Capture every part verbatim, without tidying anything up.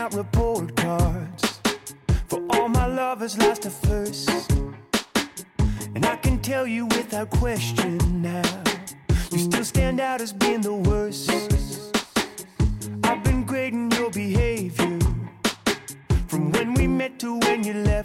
out report cards for all my lovers lost at first. And I can tell you without question now, you still stand out as being the worst. I've been grading your behavior from when we met to when you left.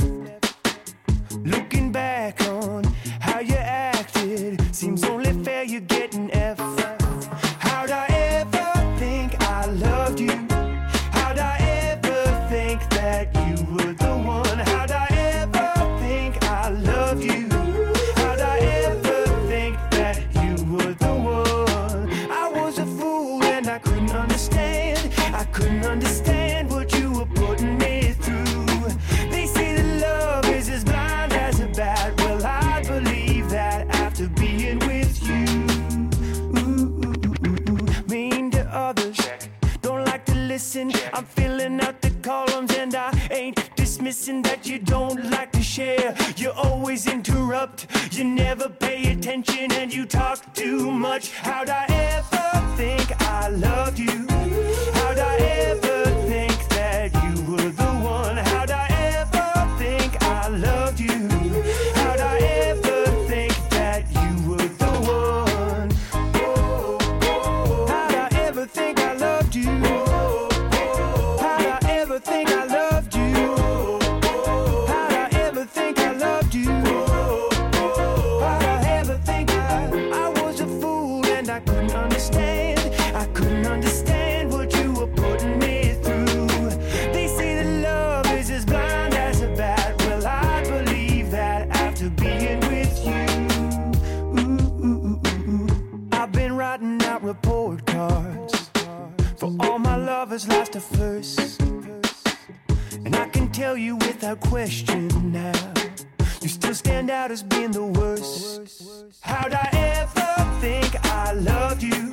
Looking back on how you acted, seems only fair you're getting F. How'd I ever think I loved you? How'd I ever think that you were the one? How'd I ever think I loved you? How'd I ever think that you were the one? I was a fool and I couldn't understand. I couldn't understand what you were putting me through. They say that love is as blind as a bat. Well, I believe that after being with you. Ooh, ooh, ooh, ooh. Mean to others, don't like to listen. I'm filling out the columns and I ain't dismissing that you don't like to share. You always interrupt, you never pay attention, and you talk too much. How'd I ever think I loved you? How'd I ever think that you were the one? How'd I ever think I loved you? How'd I ever think that you were the one? Oh, oh, how'd I ever think I loved you? How'd I ever think I loved you? How'd I ever think I loved you? How'd I ever think I, I was a fool and I couldn't understand. I couldn't understand what you were putting me through. They say that love is as blind as a bat. Well, I believe that after being with you. Ooh, ooh, ooh, ooh. I've been writing out report cards for all my lovers lost at first. And I can tell you without question now, you still stand out as being the worst. How'd I ever think I loved you?